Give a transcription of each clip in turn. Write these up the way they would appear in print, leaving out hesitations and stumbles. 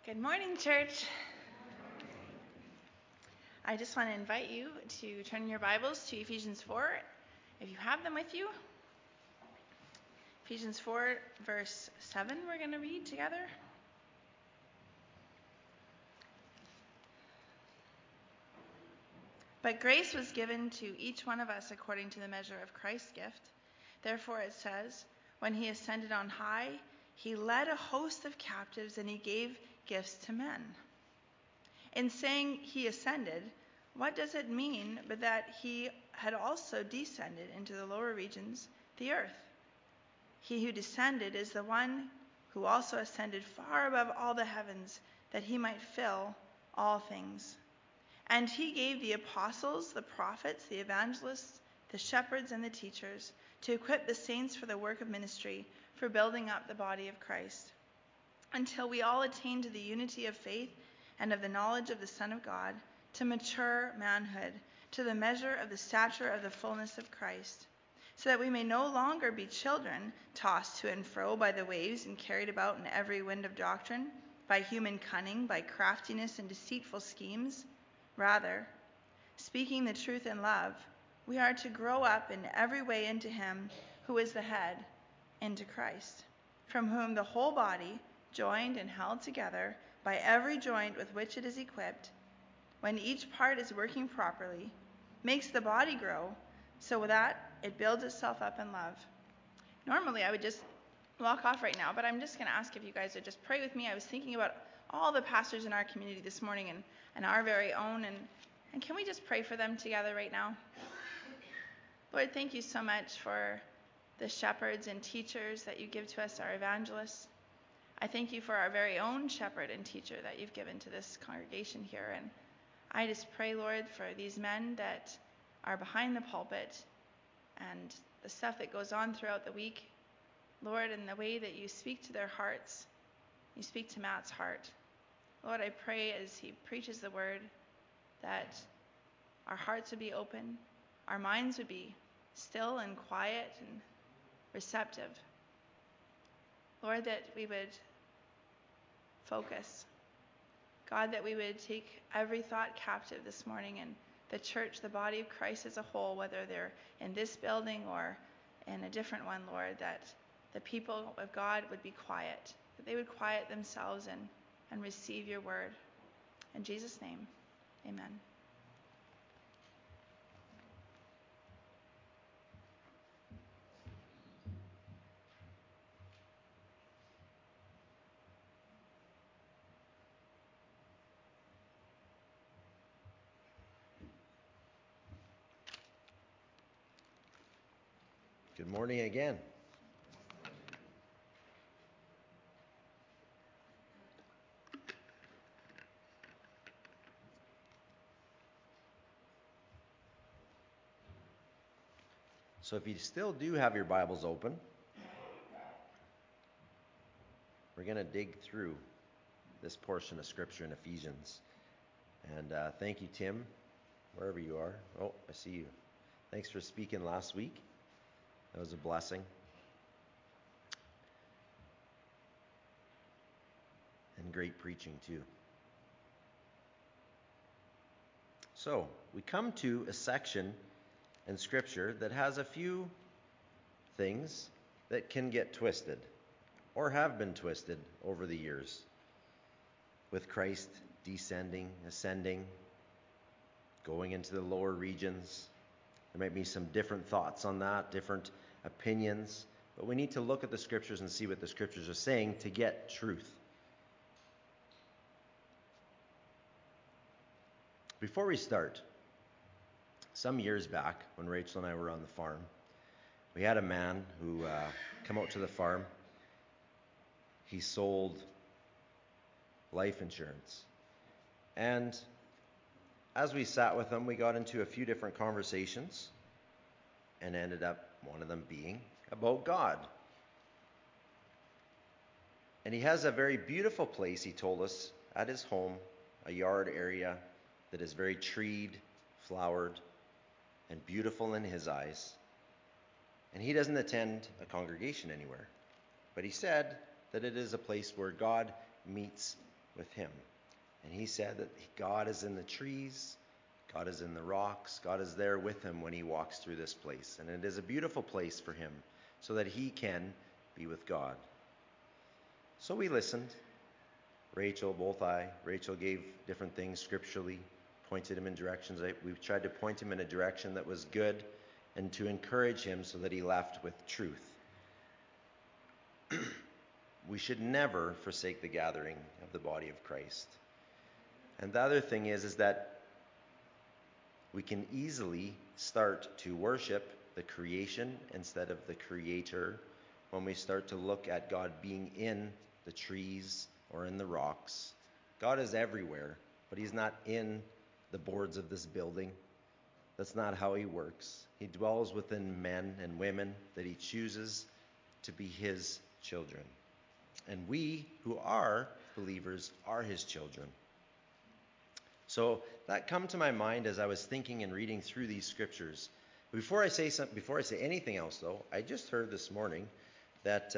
Good morning, church. I just want to invite you to turn your Bibles to Ephesians 4, if you have them with you. Ephesians 4, verse 7, we're going to read together. But grace was given to each one of us according to the measure of Christ's gift. Therefore it says, when he ascended on high, he led a host of captives and he gave gifts to men. In saying he ascended, what does it mean but that he had also descended into the lower regions, the earth? He who descended is the one who also ascended far above all the heavens, that he might fill all things. And he gave the apostles, the prophets, the evangelists, the shepherds, and the teachers to equip the saints for the work of ministry, for building up the body of Christ, until we all attain to the unity of faith and of the knowledge of the Son of God, to mature manhood, to the measure of the stature of the fullness of Christ, so that we may no longer be children, tossed to and fro by the waves and carried about in every wind of doctrine, by human cunning, by craftiness and deceitful schemes. Rather, speaking the truth in love, we are to grow up in every way into him who is the head, into Christ, from whom the whole body, joined and held together by every joint with which it is equipped, when each part is working properly, makes the body grow so that it builds itself up in love. Normally I would just walk off right now, but I'm just going to ask if you guys would just pray with me. I was thinking about all the pastors in our community this morning and our very own, and can we just pray for them together right now? Lord, thank you so much for the shepherds and teachers that you give to us, our evangelists. I thank you for our very own shepherd and teacher that you've given to this congregation here. And I just pray, Lord, for these men that are behind the pulpit and the stuff that goes on throughout the week, Lord, and the way that you speak to their hearts. You speak to Matt's heart. Lord, I pray as he preaches the word that our hearts would be open, our minds would be still and quiet and receptive. Lord, that we would focus. God, that we would take every thought captive this morning, and the church, the body of Christ as a whole, whether they're in this building or in a different one, Lord, that the people of God would be quiet, that they would quiet themselves and receive your word. In Jesus' name, amen. Good morning again. So if you still do have your Bibles open, we're going to dig through this portion of Scripture in Ephesians. And thank you, Tim, wherever you are. Oh, I see you. Thanks for speaking last week. That was a blessing. And great preaching, too. So, we come to a section in Scripture that has a few things that can get twisted or have been twisted over the years. With Christ descending, ascending, going into the lower regions. There might be some different thoughts on that, different opinions, but we need to look at the Scriptures and see what the Scriptures are saying to get truth. Before we start, some years back when Rachel and I were on the farm, we had a man who come out to the farm. He sold life insurance. And as we sat with him, we got into a few different conversations and ended up one of them being about God. And he has a very beautiful place, he told us, at his home, a yard area that is very treed, flowered, and beautiful in his eyes. And he doesn't attend a congregation anywhere. But he said that it is a place where God meets with him. And he said that God is in the trees, God is in the rocks, God is there with him when he walks through this place. And it is a beautiful place for him so that he can be with God. So we listened. Rachel gave different things scripturally, pointed him in directions. We tried to point him in a direction that was good and to encourage him so that he left with truth. We should never forsake the gathering of the body of Christ. And the other thing is that we can easily start to worship the creation instead of the Creator when we start to look at God being in the trees or in the rocks. God is everywhere, but he's not in the boards of this building. That's not how he works. He dwells within men and women that he chooses to be his children. And we who are believers are his children. So that come to my mind as I was thinking and reading through these scriptures. Before I say anything else, though, I just heard this morning that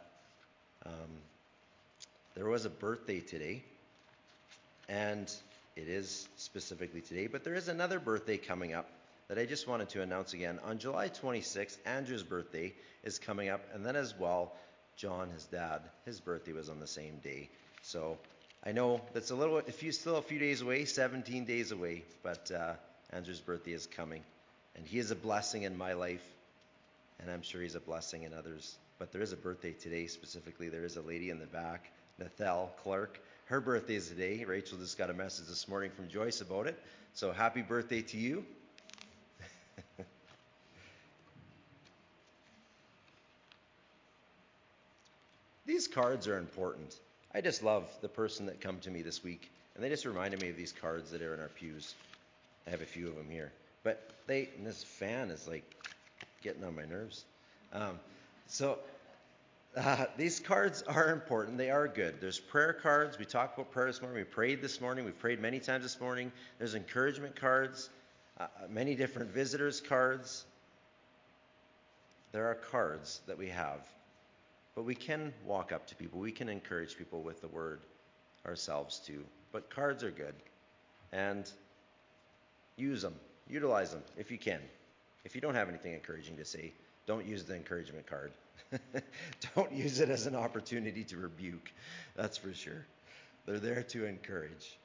there was a birthday today, and it is specifically today, but there is another birthday coming up that I just wanted to announce again. On July 26th, Andrew's birthday is coming up, and then as well, John, his dad, his birthday was on the same day. So I know that's still a few days away, 17 days away, but Andrew's birthday is coming, and he is a blessing in my life, and I'm sure he's a blessing in others. But there is a birthday today specifically. There is a lady in the back, Nathelle Clark. Her birthday is today. Rachel just got a message this morning from Joyce about it. So happy birthday to you. These cards are important. I just love the person that come to me this week, and they just reminded me of these cards that are in our pews. I have a few of them here. But and this fan is like getting on my nerves. These cards are important. They are good. There's prayer cards. We talked about prayer this morning. We prayed this morning. We've prayed many times this morning. There's encouragement cards, many different visitors cards. There are cards that we have. But we can walk up to people. We can encourage people with the word ourselves too. But cards are good. And use them. Utilize them if you can. If you don't have anything encouraging to say, don't use the encouragement card. Don't use it as an opportunity to rebuke. That's for sure. They're there to encourage.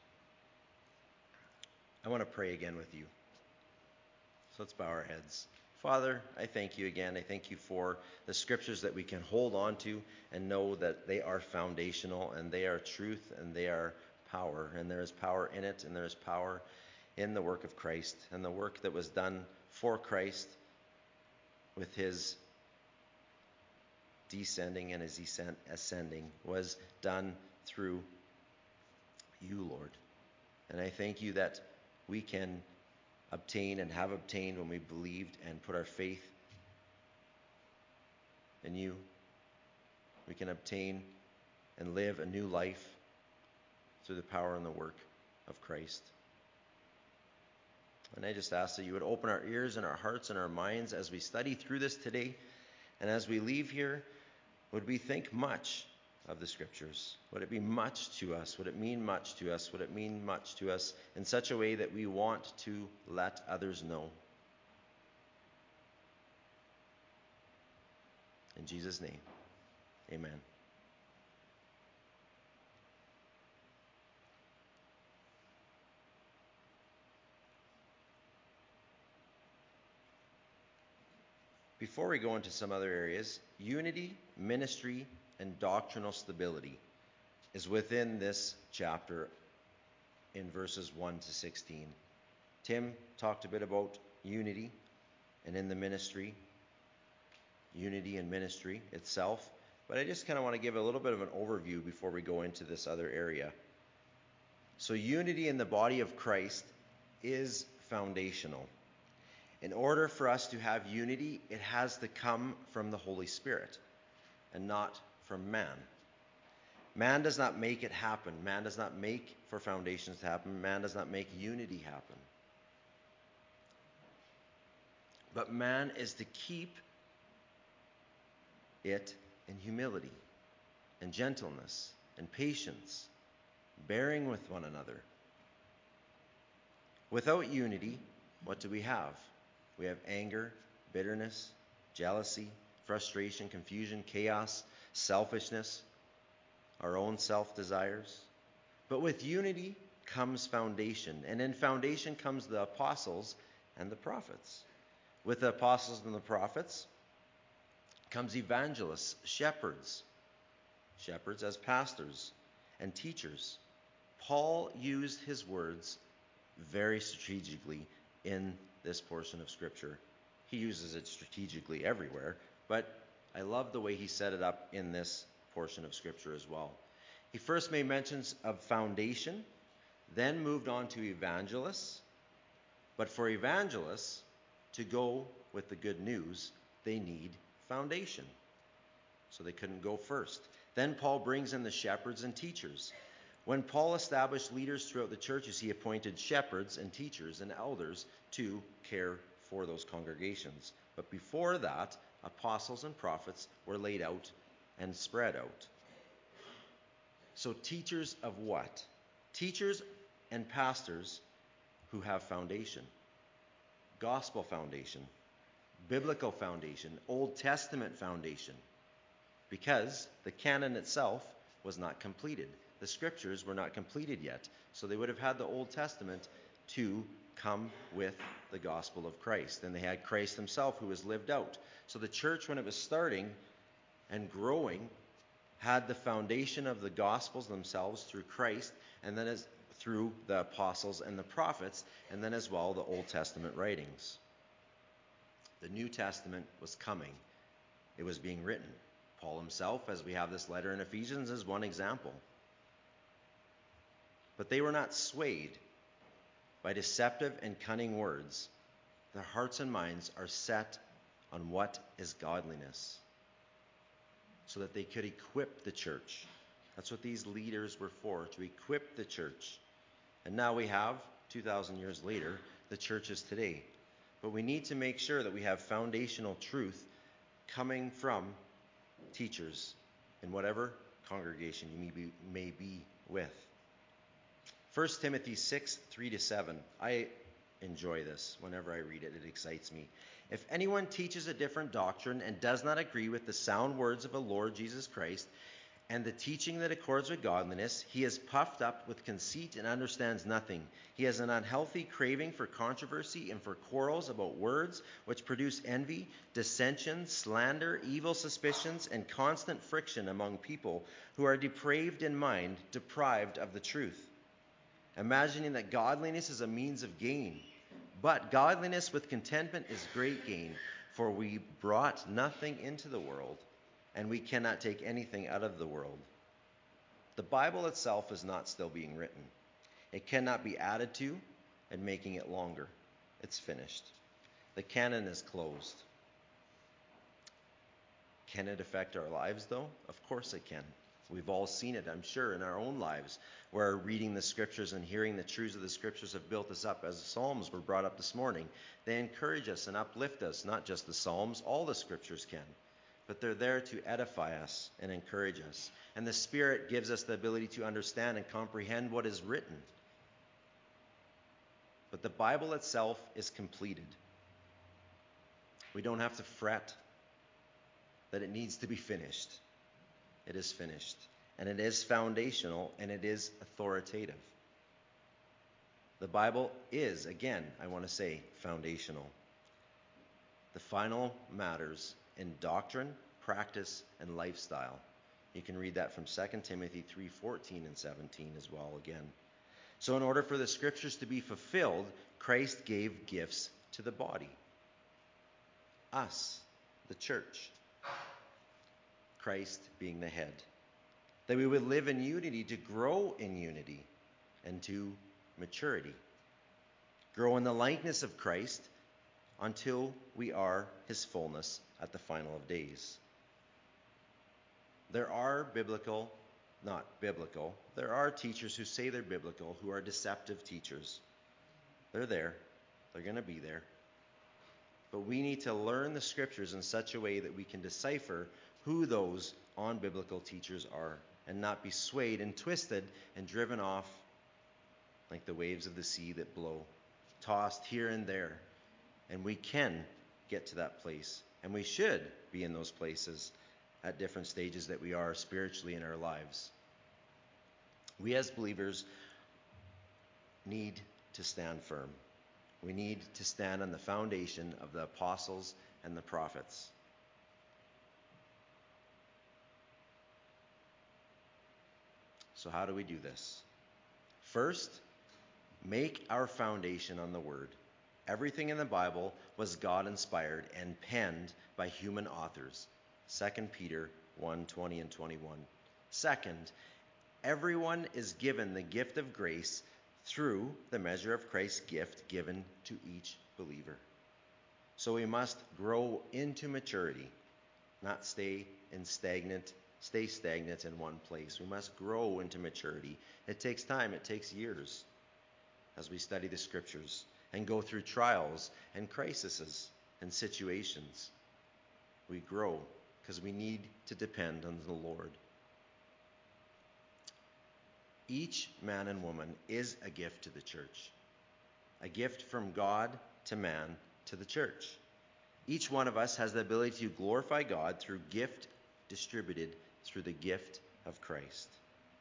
I want to pray again with you. So let's bow our heads. Father, I thank you again. I thank you for the scriptures that we can hold on to and know that they are foundational and they are truth and they are power. And there is power in it and there is power in the work of Christ and the work that was done for Christ with his descending and his ascending was done through you, Lord. And I thank you that we can obtain and have obtained when we believed and put our faith in you. We can obtain and live a new life through the power and the work of Christ. And I just ask that you would open our ears and our hearts and our minds as we study through this today. And as we leave here, would we think much of the scriptures? Would it be much to us? Would it mean much to us? Would it mean much to us in such a way that we want to let others know? In Jesus' name, amen. Before we go into some other areas, unity, ministry, and doctrinal stability is within this chapter in verses 1 to 16. Tim talked a bit about unity and in the ministry, unity and ministry itself, but I just kind of want to give a little bit of an overview before we go into this other area. So unity in the body of Christ is foundational. In order for us to have unity, it has to come from the Holy Spirit and not from man. Man does not make it happen. Man does not make for foundations to happen. Man does not make unity happen. But man is to keep it in humility and gentleness and patience bearing with one another. Without unity, what do we have? We have anger, bitterness, jealousy, frustration, confusion, chaos, selfishness, our own self-desires. But with unity comes foundation, and in foundation comes the apostles and the prophets. With the apostles and the prophets comes evangelists, shepherds as pastors and teachers. Paul used his words very strategically in this portion of Scripture. He uses it strategically everywhere, but I love the way he set it up in this portion of Scripture as well. He first made mentions of foundation, then moved on to evangelists. But for evangelists to go with the good news, they need foundation. So they couldn't go first. Then Paul brings in the shepherds and teachers. When Paul established leaders throughout the churches, he appointed shepherds and teachers and elders to care for those congregations. But before that, apostles and prophets were laid out and spread out. So teachers of what? Teachers and pastors who have foundation. Gospel foundation. Biblical foundation. Old Testament foundation. Because the canon itself was not completed. The scriptures were not completed yet. So they would have had the Old Testament to come with the gospel of Christ. And they had Christ himself who was lived out. So the church, when it was starting and growing, had the foundation of the Gospels themselves through Christ, and then as through the apostles and the prophets, and then as well the Old Testament writings. The New Testament was coming. It was being written. Paul himself, as we have this letter in Ephesians, is one example. But they were not swayed by deceptive and cunning words. Their hearts and minds are set on what is godliness, so that they could equip the church. That's what these leaders were for, to equip the church. And now we have, 2,000 years later, the churches today. But we need to make sure that we have foundational truth coming from teachers in whatever congregation you may be with. 1 Timothy 6, 3-7. I enjoy this. Whenever I read it, it excites me. If anyone teaches a different doctrine and does not agree with the sound words of the Lord Jesus Christ and the teaching that accords with godliness, he is puffed up with conceit and understands nothing. He has an unhealthy craving for controversy and for quarrels about words, which produce envy, dissension, slander, evil suspicions, and constant friction among people who are depraved in mind, deprived of the truth, imagining that godliness is a means of gain. But godliness with contentment is great gain, for we brought nothing into the world, and we cannot take anything out of the world. The Bible itself is not still being written. It cannot be added to and making it longer. It's finished. The canon is closed. Can it affect our lives, though? Of course it can. We've all seen it, I'm sure, in our own lives, where reading the scriptures and hearing the truths of the scriptures have built us up. As the Psalms were brought up this morning, they encourage us and uplift us. Not just the Psalms, all the scriptures can. But they're there to edify us and encourage us. And the Spirit gives us the ability to understand and comprehend what is written. But the Bible itself is completed. We don't have to fret that it needs to be finished. It is finished. And it is foundational, and it is authoritative. The Bible is, again, I want to say, foundational. The final matters in doctrine, practice, and lifestyle. You can read that from 2 Timothy 3:14 and 17 as well again. So in order for the scriptures to be fulfilled, Christ gave gifts to the body. Us, the church. Christ being the head. That we would live in unity, to grow in unity and to maturity. Grow in the likeness of Christ until we are his fullness at the final of days. There are there are teachers who say they're biblical who are deceptive teachers. They're there. They're going to be there. But we need to learn the scriptures in such a way that we can decipher who those unbiblical teachers are and not be swayed and twisted and driven off like the waves of the sea that blow, tossed here and there. And we can get to that place, and we should be in those places at different stages that we are spiritually in our lives. We as believers need to stand firm. We need to stand on the foundation of the apostles and the prophets. So how do we do this? First, make our foundation on the Word. Everything in the Bible was God-inspired and penned by human authors. 2 Peter 1:20 and 21. Second, everyone is given the gift of grace through the measure of Christ's gift given to each believer. So we must grow into maturity, not stay stagnant in one place. We must grow into maturity. It takes time, it takes years as we study the scriptures and go through trials and crises and situations. We grow because we need to depend on the Lord. Each man and woman is a gift to the church, a gift from God to man to the church. Each one of us has the ability to glorify God through gift distributed through the gift of Christ.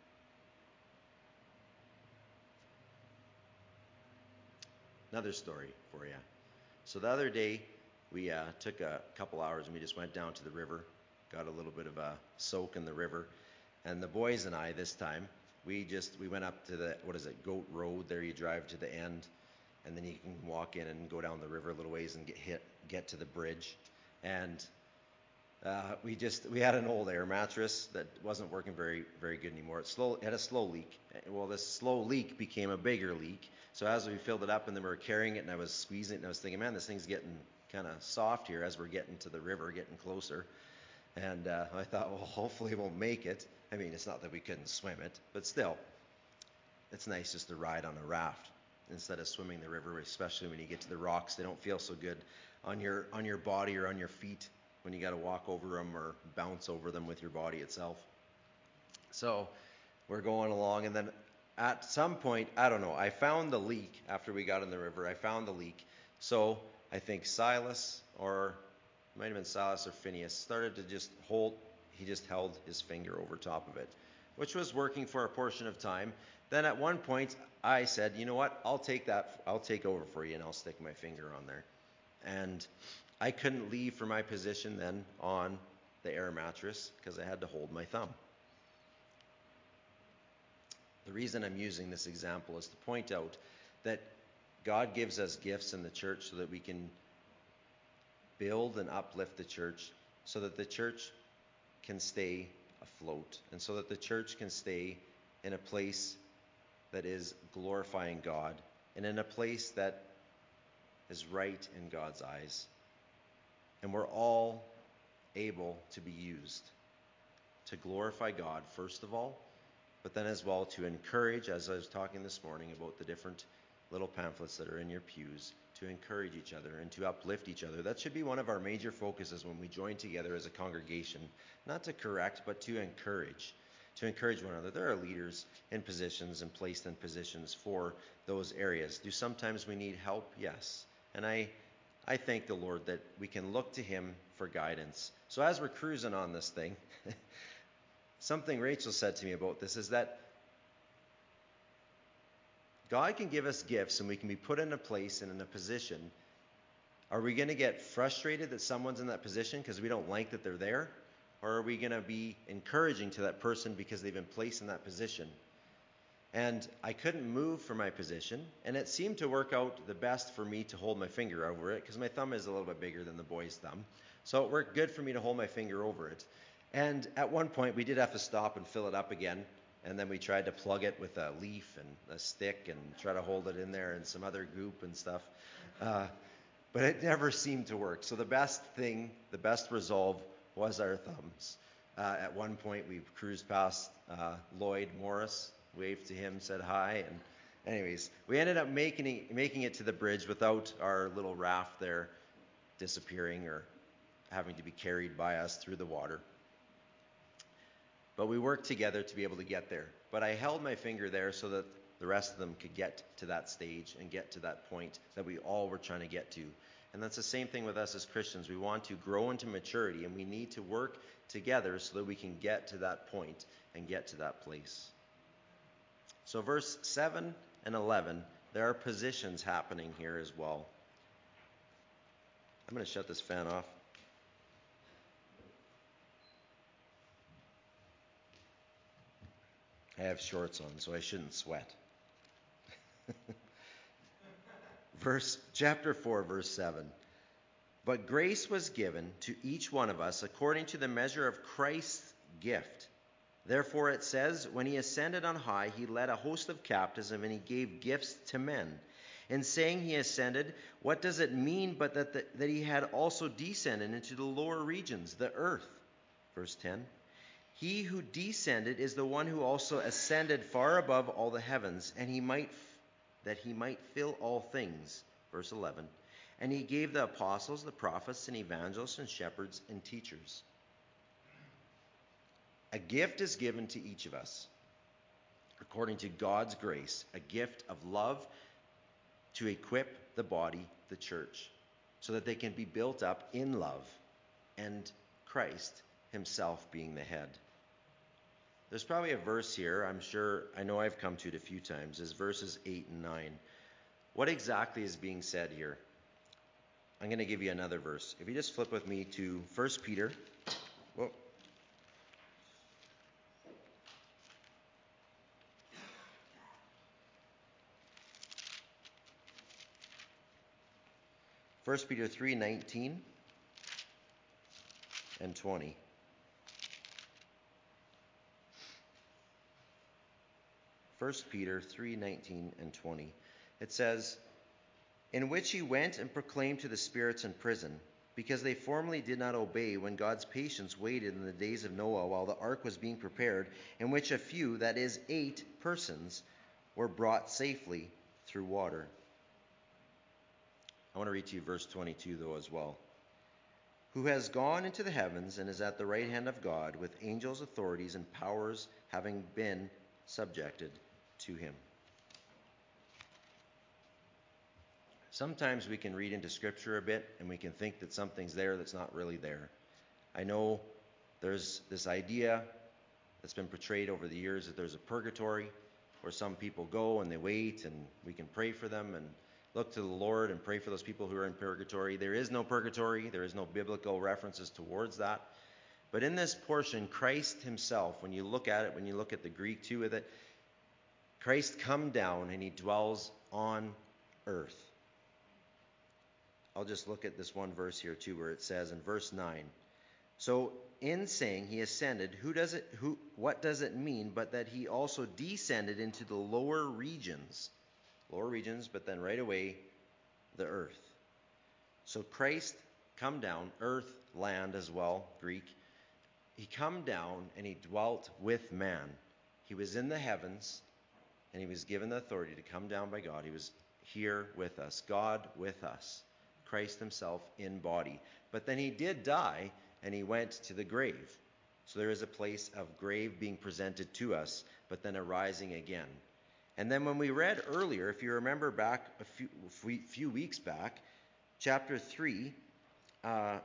Another story for you. So the other day, we took a couple hours and we just went down to the river, got a little bit of a soak in the river. And the boys and I this time, we went up to the, Goat Road. There you drive to the end, and then you can walk in and go down the river a little ways and get to the bridge. And we had an old air mattress that wasn't working very, very good anymore. It had a slow leak. Well, this slow leak became a bigger leak. So as we filled it up and then we were carrying it and I was squeezing it and I was thinking, man, this thing's getting kind of soft here as we're getting to the river, getting closer. And I thought, well, hopefully we'll make it. I mean, it's not that we couldn't swim it, but still, it's nice just to ride on a raft instead of swimming the river, especially when you get to the rocks. They don't feel so good on your body or on your feet when you got to walk over them or bounce over them with your body itself. So we're going along, and then at some point, I don't know, I found the leak after we got in the river. I found the leak. So I think Silas, or it might have been Silas or Phineas, started to he just held his finger over top of it, which was working for a portion of time. Then at one point, I said, you know what, I'll take over for you and I'll stick my finger on there. And I couldn't leave from my position then on the air mattress because I had to hold my thumb. The reason I'm using this example is to point out that God gives us gifts in the church so that we can build and uplift the church, so that the church can stay afloat, and so that the church can stay in a place that is glorifying God and in a place that is right in God's eyes. And we're all able to be used to glorify God, first of all, but then as well to encourage, as I was talking this morning about the different little pamphlets that are in your pews, to encourage each other and to uplift each other. That should be one of our major focuses when we join together as a congregation, not to correct, but to encourage one another. There are leaders in positions and placed in positions for those areas. Do sometimes we need help? Yes. And I thank the Lord that we can look to Him for guidance. So as we're cruising on this thing, something Rachel said to me about this is that God can give us gifts and we can be put in a place and in a position. Are we going to get frustrated that someone's in that position because we don't like that they're there? Or are we going to be encouraging to that person because they've been placed in that position? And I couldn't move from my position, and it seemed to work out the best for me to hold my finger over it because my thumb is a little bit bigger than the boy's thumb. So it worked good for me to hold my finger over it. And at one point, we did have to stop and fill it up again. And then we tried to plug it with a leaf and a stick and try to hold it in there and some other goop and stuff. But it never seemed to work. So the best resolve was our thumbs. At one point, we cruised past Lloyd Morris, waved to him, said hi. And anyways, we ended up making it to the bridge without our little raft there disappearing or having to be carried by us through the water. But we worked together to be able to get there. But I held my finger there so that the rest of them could get to that stage and get to that point that we all were trying to get to. And that's the same thing with us as Christians. We want to grow into maturity, and we need to work together so that we can get to that point and get to that place. So verse 7 and 11, there are positions happening here as well. I'm going to shut this fan off. I have shorts on, so I shouldn't sweat. Chapter 4, verse 7. But grace was given to each one of us according to the measure of Christ's gift. Therefore it says, when he ascended on high, he led a host of captives, and he gave gifts to men. In saying he ascended, what does it mean but that he had also descended into the lower regions, the earth? Verse 10. He who descended is the one who also ascended far above all the heavens, and that he might fill all things. Verse 11. And he gave the apostles, the prophets, and evangelists, and shepherds, and teachers. A gift is given to each of us, according to God's grace, a gift of love to equip the body, the church, so that they can be built up in love, and Christ himself being the head. There's probably a verse here, I know I've come to it a few times, is verses 8 and 9. What exactly is being said here? I'm going to give you another verse. If you just flip with me to 1 Peter. Whoa. First Peter 3:19 and 20. 1 Peter 3:19 and 20. It says, in which he went and proclaimed to the spirits in prison, because they formerly did not obey when God's patience waited in the days of Noah while the ark was being prepared, in which a few, that is 8 persons, were brought safely through water. I want to read to you verse 22 though as well. Who has gone into the heavens and is at the right hand of God, with angels, authorities, and powers having been subjected to him. Sometimes we can read into Scripture a bit and we can think that something's there that's not really there. I know there's this idea that's been portrayed over the years that there's a purgatory where some people go and they wait, and we can pray for them and look to the Lord and pray for those people who are in purgatory. There is no purgatory. There is no biblical references towards that. But in this portion, Christ himself, when you look at it, when you look at the Greek too with it, Christ come down and he dwells on earth. I'll just look at this one verse here too, where it says in verse 9, so in saying he ascended, what does it mean but that he also descended into the lower regions, but then right away the earth. So Christ come down, earth, land as well, Greek. He come down and he dwelt with man. He was in the heavens and he was given the authority to come down by God. He was here with us, God with us, Christ himself in body. But then he did die and he went to the grave. So there is a place of grave being presented to us, but then arising again. And then when we read earlier, if you remember back a few weeks back, chapter 3, let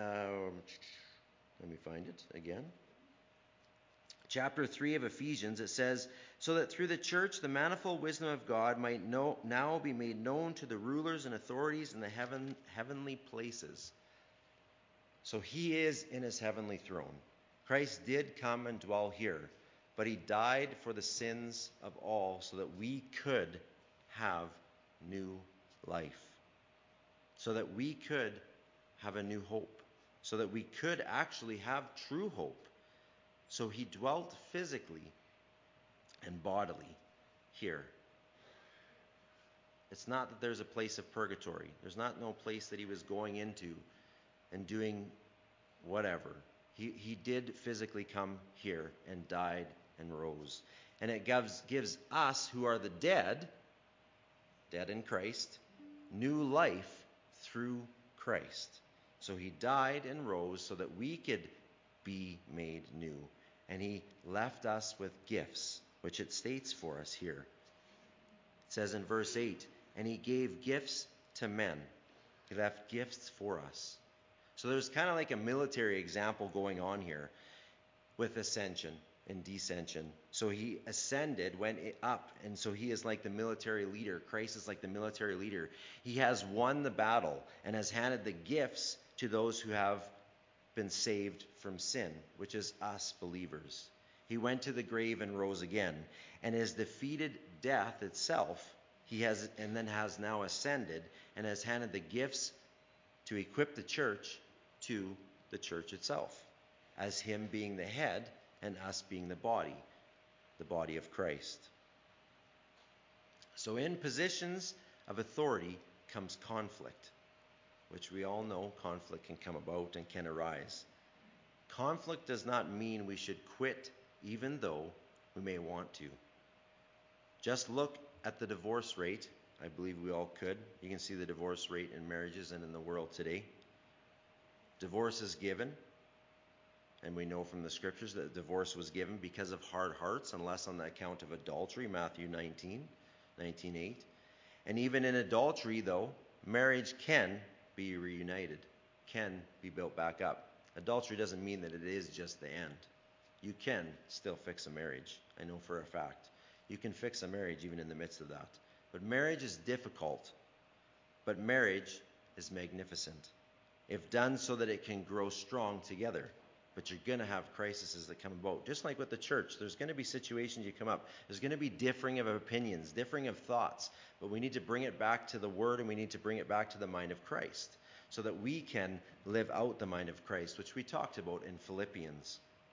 me find it again. Chapter 3 of Ephesians, it says, so that through the church the manifold wisdom of God might now be made known to the rulers and authorities in the heavenly places. So he is in his heavenly throne. Christ did come and dwell here, but he died for the sins of all so that we could have new life, so that we could have a new hope, so that we could actually have true hope. So he dwelt physically and bodily here. It's not that there's a place of purgatory. There's no place that he was going into and doing whatever. He did physically come here and died and rose. And it gives us who are the dead in Christ, new life through Christ. So he died and rose so that we could be made new. and he left us with gifts, which it states for us here. It says in verse 8, and he gave gifts to men. He left gifts for us. So there's kind of like a military example going on here with ascension and descension. So he ascended, went up, and so he is like the military leader. Christ is like the military leader. He has won the battle and has handed the gifts to those who have been saved from sin, which is us believers. He went to the grave and rose again, and has defeated death itself. He has now ascended and has handed the gifts to equip the church to the church itself, as him being the head and us being the body of Christ. So in positions of authority comes conflict, which we all know conflict can come about and can arise. Conflict does not mean we should quit even though we may want to. Just look at the divorce rate. I believe we all could. You can see the divorce rate in marriages and in the world today. Divorce is given, and we know from the scriptures that divorce was given because of hard hearts, unless on the account of adultery, Matthew 19:8. And even in adultery, though, marriage can be reunited, can be built back up. Adultery doesn't mean that it is just the end. You can still fix a marriage. I know for a fact. You can fix a marriage even in the midst of that. But marriage is difficult. But marriage is magnificent, if done so that it can grow strong together. But you're going to have crises that come about. Just like with the church, there's going to be situations you come up. There's going to be differing of opinions, differing of thoughts. But we need to bring it back to the Word, and we need to bring it back to the mind of Christ, so that we can live out the mind of Christ, which we talked about in Philippians.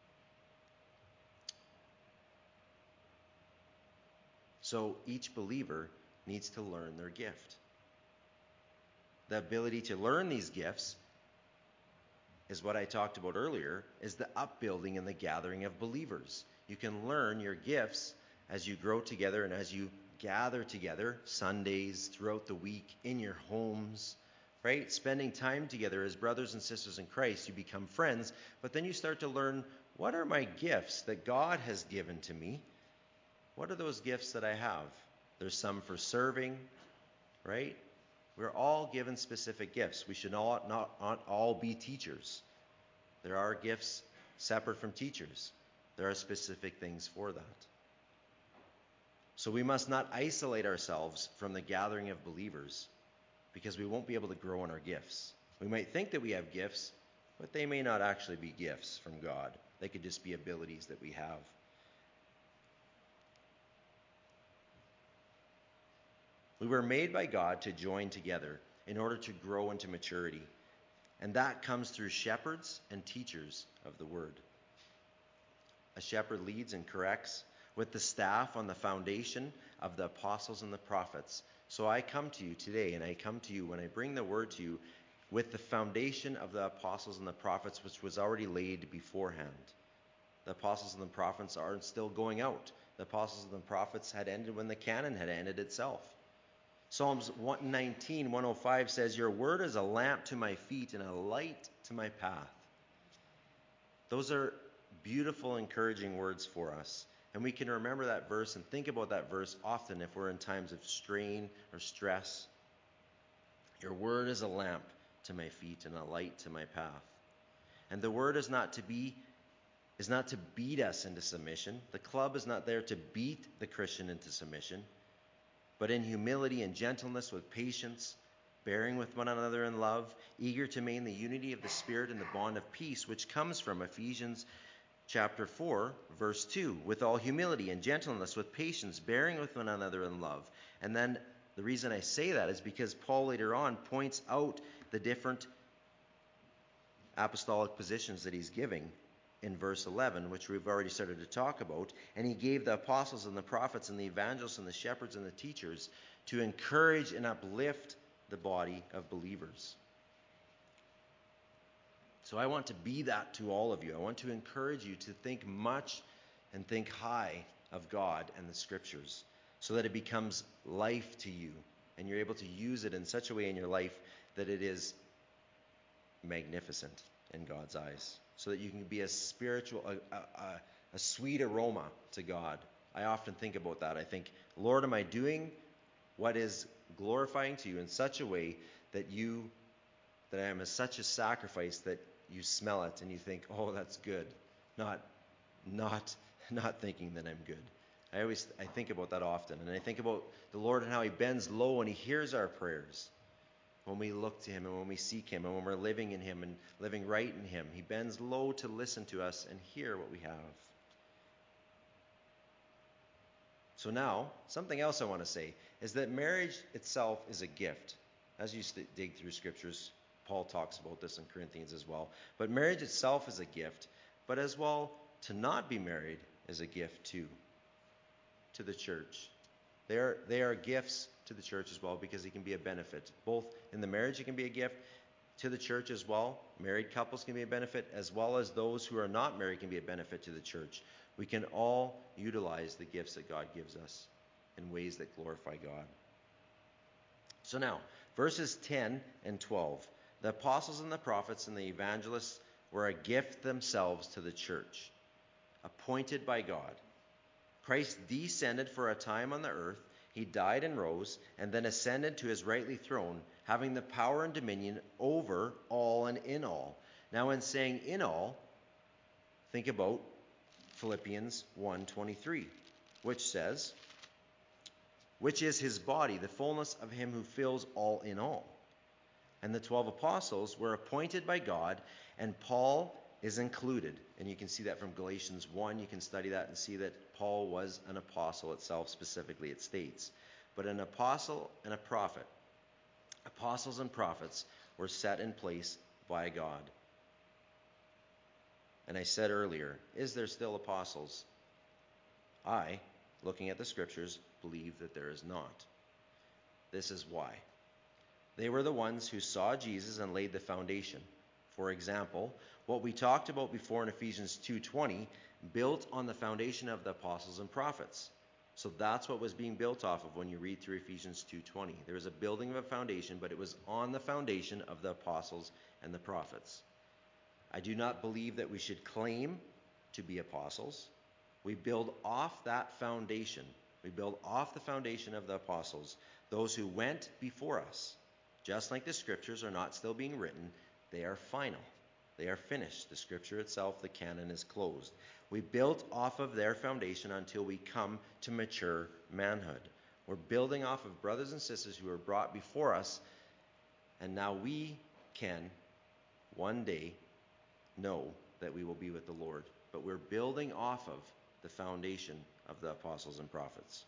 So each believer needs to learn their gift. The ability to learn these gifts is what I talked about earlier, is the upbuilding and the gathering of believers. You can learn your gifts as you grow together and as you gather together, Sundays, throughout the week, in your homes, right? Spending time together as brothers and sisters in Christ, you become friends, but then you start to learn, what are my gifts that God has given to me? What are those gifts that I have? There's some for serving, right? We're all given specific gifts. We should not all be teachers. There are gifts separate from teachers. There are specific things for that. So we must not isolate ourselves from the gathering of believers, because we won't be able to grow in our gifts. We might think that we have gifts, but they may not actually be gifts from God. They could just be abilities that we have. We were made by God to join together in order to grow into maturity. And that comes through shepherds and teachers of the word. A shepherd leads and corrects with the staff on the foundation of the apostles and the prophets. So I come to you today, and I come to you when I bring the word to you with the foundation of the apostles and the prophets, which was already laid beforehand. The apostles and the prophets aren't still going out. The apostles and the prophets had ended when the canon had ended itself. Psalms 119, 105 says, your word is a lamp to my feet and a light to my path. Those are beautiful, encouraging words for us. And we can remember that verse and think about that verse often if we're in times of strain or stress. Your word is a lamp to my feet and a light to my path. And the word is not to beat us into submission. The club is not there to beat the Christian into submission, but in humility and gentleness, with patience, bearing with one another in love, eager to maintain the unity of the Spirit and the bond of peace, which comes from Ephesians chapter 4, verse 2, with all humility and gentleness, with patience, bearing with one another in love. And then the reason I say that is because Paul later on points out the different apostolic positions that he's giving in verse 11, which we've already started to talk about. And he gave the apostles and the prophets and the evangelists and the shepherds and the teachers to encourage and uplift the body of believers. So I want to be that to all of you. I want to encourage you to think much and think high of God and the scriptures, so that it becomes life to you and you're able to use it in such a way in your life that it is magnificent in God's eyes, so that you can be a a sweet aroma to God. I often think about that. I think, Lord, am I doing what is glorifying to you in such a way that I am such a sacrifice that you smell it and you think, oh, that's good. Not thinking that I'm good. I think about that often. And I think about the Lord and how he bends low and he hears our prayers. When we look to him and when we seek him and when we're living in him and living right in him, he bends low to listen to us and hear what we have. So now, something else I want to say is that marriage itself is a gift. As you dig through scriptures, Paul talks about this in Corinthians as well. But marriage itself is a gift, but as well, to not be married is a gift too, to the church. They are gifts to the church as well because it can be a benefit. Both in the marriage, it can be a gift to the church as well. Married couples can be a benefit, as well as those who are not married can be a benefit to the church. We can all utilize the gifts that God gives us in ways that glorify God. So now, verses 10 and 12. The apostles and the prophets and the evangelists were a gift themselves to the church, appointed by God. Christ descended for a time on the earth. He died and rose, and then ascended to his rightly throne, having the power and dominion over all and in all. Now, in saying in all, think about Philippians 1:23, which says, which is his body, the fullness of him who fills all in all. And the 12 apostles were appointed by God, and Paul is included. And you can see that from Galatians 1. You can study that and see that Paul was an apostle itself, specifically it states. But an apostle and a prophet, apostles and prophets were set in place by God. And I said earlier, is there still apostles? I, looking at the scriptures, believe that there is not. This is why. They were the ones who saw Jesus and laid the foundation. For example, what we talked about before in Ephesians 2:20 built on the foundation of the apostles and prophets. So that's what was being built off of when you read through Ephesians 2:20. There was a building of a foundation, but it was on the foundation of the apostles and the prophets. I do not believe that we should claim to be apostles. We build off that foundation. We build off the foundation of the apostles, those who went before us. Just like the scriptures are not still being written, they are final. They are finished. The scripture itself, the canon, is closed. We built off of their foundation until we come to mature manhood. We're building off of brothers and sisters who were brought before us, and now we can one day know that we will be with the Lord. But we're building off of the foundation of the apostles and prophets.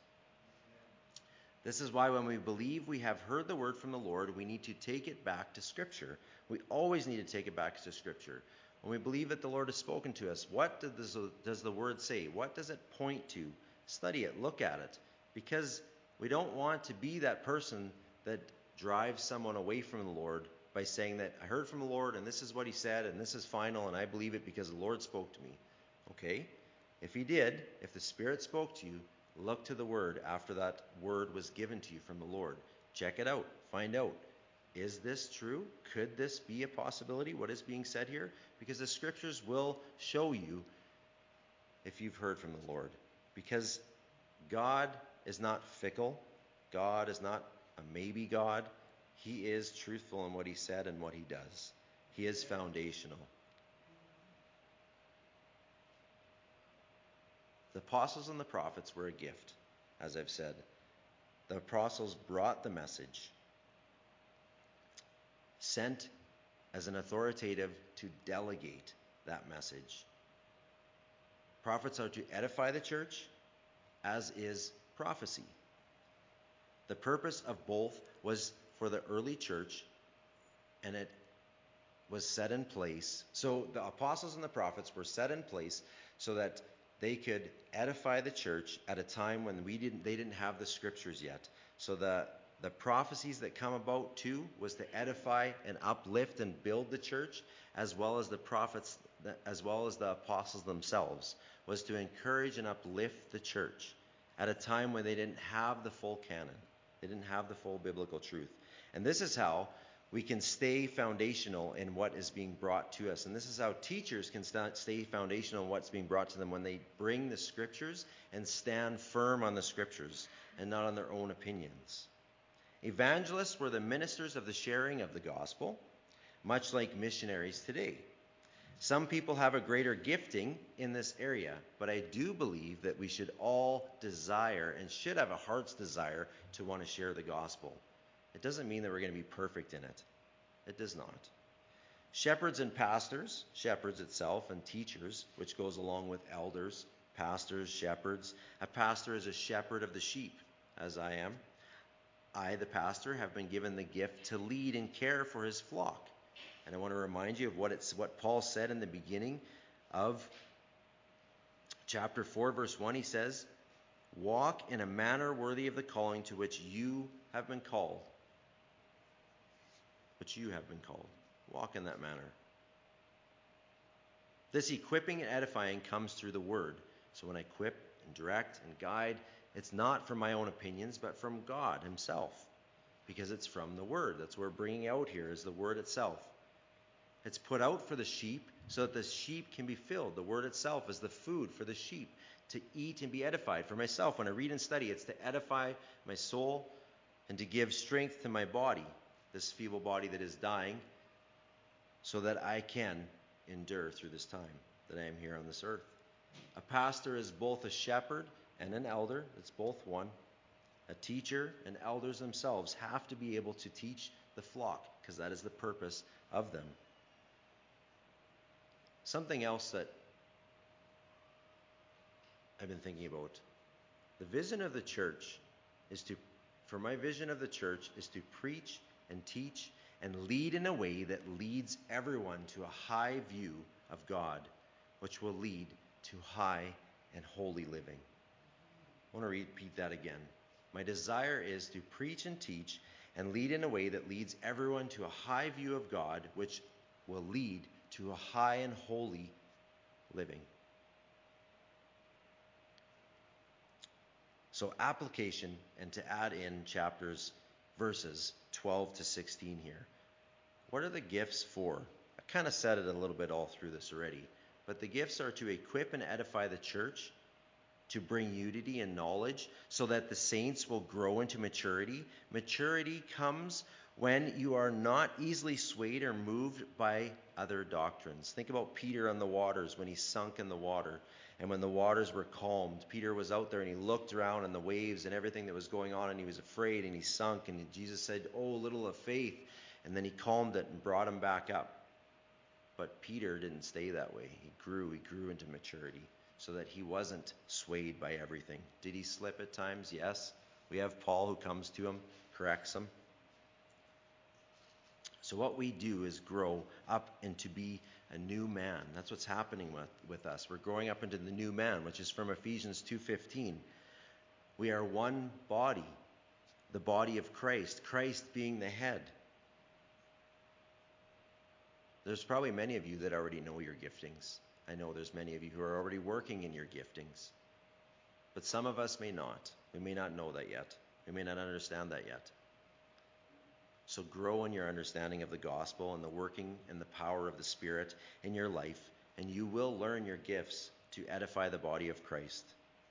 This is why when we believe we have heard the word from the Lord, we need to take it back to Scripture. We always need to take it back to Scripture. When we believe that the Lord has spoken to us, what does the word say? What does it point to? Study it, look at it. Because we don't want to be that person that drives someone away from the Lord by saying that I heard from the Lord and this is what he said and this is final and I believe it because the Lord spoke to me. Okay? If he did, if the Spirit spoke to you, look to the word after that word was given to you from the Lord. Check it out. Find out. Is this true? Could this be a possibility, what is being said here? Because the scriptures will show you if you've heard from the Lord. Because God is not fickle. God is not a maybe God. He is truthful in what he said and what he does. He is foundational. The apostles and the prophets were a gift, as I've said. The apostles brought the message, sent as an authoritative to delegate that message. Prophets are to edify the church, as is prophecy. The purpose of both was for the early church, and it was set in place. So the apostles and the prophets were set in place so that they could edify the church at a time when they didn't have the scriptures yet. So the prophecies that come about too was to edify and uplift and build the church, as well as the prophets, as well as the apostles themselves, was to encourage and uplift the church at a time when they didn't have the full canon. They didn't have the full biblical truth. And this is how we can stay foundational in what is being brought to us. And this is how teachers can stay foundational in what's being brought to them when they bring the scriptures and stand firm on the scriptures and not on their own opinions. Evangelists were the ministers of the sharing of the gospel, much like missionaries today. Some people have a greater gifting in this area, but I do believe that we should all desire and should have a heart's desire to want to share the gospel. It doesn't mean that we're going to be perfect in it. It does not. Shepherds and pastors, shepherds itself, and teachers, which goes along with elders, pastors, shepherds. A pastor is a shepherd of the sheep, as I am. I, the pastor, have been given the gift to lead and care for his flock. And I want to remind you of what Paul said in the beginning of chapter 4, verse 1. He says, "Walk in a manner worthy of the calling to which you have been called." Which you have been called. Walk in that manner. This equipping and edifying comes through the word. So when I equip and direct and guide, it's not from my own opinions, but from God himself. Because it's from the word. That's what we're bringing out here, is the word itself. It's put out for the sheep so that the sheep can be filled. The word itself is the food for the sheep to eat and be edified. For myself, when I read and study, it's to edify my soul and to give strength to my body, this feeble body that is dying, so that I can endure through this time that I am here on this earth. A pastor is both a shepherd and an elder. It's both one. A teacher and elders themselves have to be able to teach the flock, because that is the purpose of them. Something else that I've been thinking about. The vision of the church is to preach and teach and lead in a way that leads everyone to a high view of God, which will lead to high and holy living. I want to repeat that again. My desire is to preach and teach and lead in a way that leads everyone to a high view of God, which will lead to a high and holy living. So application, and to add in verses 12 to 16 here. What are the gifts for? I kind of said it a little bit all through this already, but the gifts are to equip and edify the church, to bring unity and knowledge so that the saints will grow into maturity. Maturity comes when you are not easily swayed or moved by other doctrines. Think about Peter on the waters when he sunk in the water. And when the waters were calmed, Peter was out there and he looked around and the waves and everything that was going on, and he was afraid and he sunk. And Jesus said, "Oh, little of faith." And then he calmed it and brought him back up. But Peter didn't stay that way. He grew into maturity so that he wasn't swayed by everything. Did he slip at times? Yes. We have Paul who comes to him, corrects him. So what we do is grow up into be a new man. That's what's happening with us. We're growing up into the new man, which is from Ephesians 2:15. We are one body, the body of Christ, Christ being the head. There's probably many of you that already know your giftings. I know there's many of you who are already working in your giftings. But some of us may not. We may not know that yet. We may not understand that yet. So grow in your understanding of the gospel and the working and the power of the Spirit in your life, and you will learn your gifts to edify the body of Christ.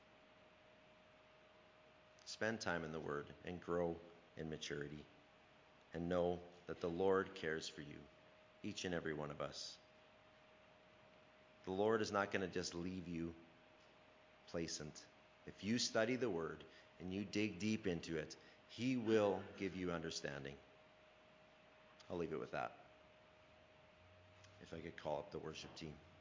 Spend time in the Word and grow in maturity, and know that the Lord cares for you, each and every one of us. The Lord is not going to just leave you placent. If you study the Word and you dig deep into it, He will give you understanding. I'll leave it with that. If I could call up the worship team.